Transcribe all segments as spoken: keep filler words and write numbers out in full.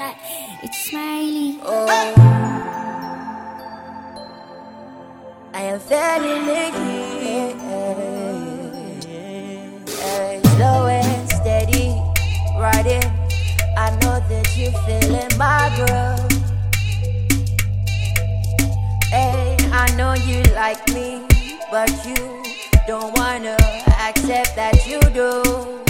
It's Smiley. Oh, I am feeling it. Slow and steady, riding. I know that you're feeling my girl. Hey, I know you like me, but you don't wanna accept that you do.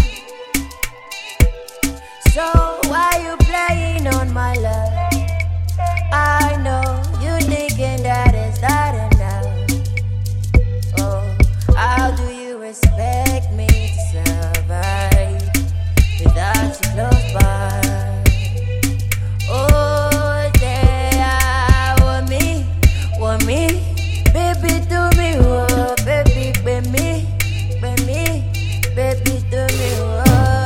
So why you playing on my love? I know you thinking that it's not enough. Oh, how do you expect me to survive without you close by? Oh, yeah, want me, want me, baby, do me, oh, baby, baby me, baby me, baby, do me, oh.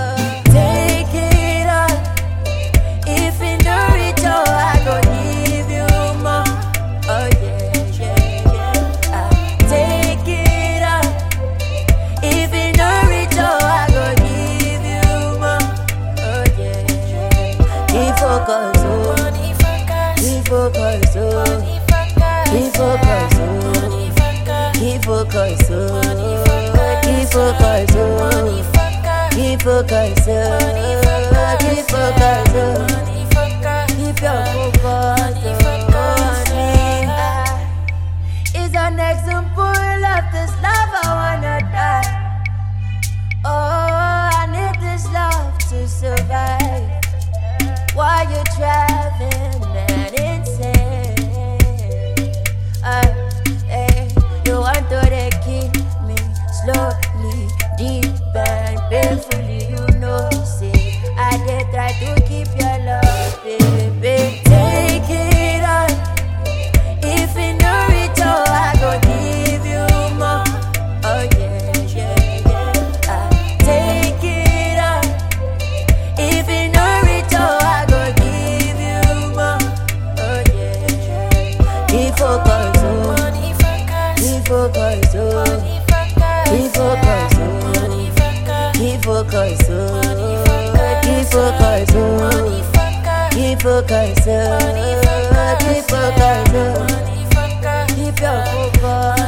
Focus, oh, keep focus, oh, keep focus, oh, keep focus, oh, keep focus, oh, keep focus, oh, keep focus, oh, keep your focus, oh, it's an example of this love I wanna die. Oh, I need this love to survive. Why you driving that insane? Uh, hey, you want to kill me slowly, deep and painfully. You know, say I did try to keep your love, baby. Take it on. If you know it all, I go give you more. Oh yeah, yeah, yeah. Uh, take it on. If you know it all. Keep focus, oh, keep focus, oh, keep focus, oh, keep focus, oh, keep focus, oh, keep focus, oh, keep focus, oh, keep your focus.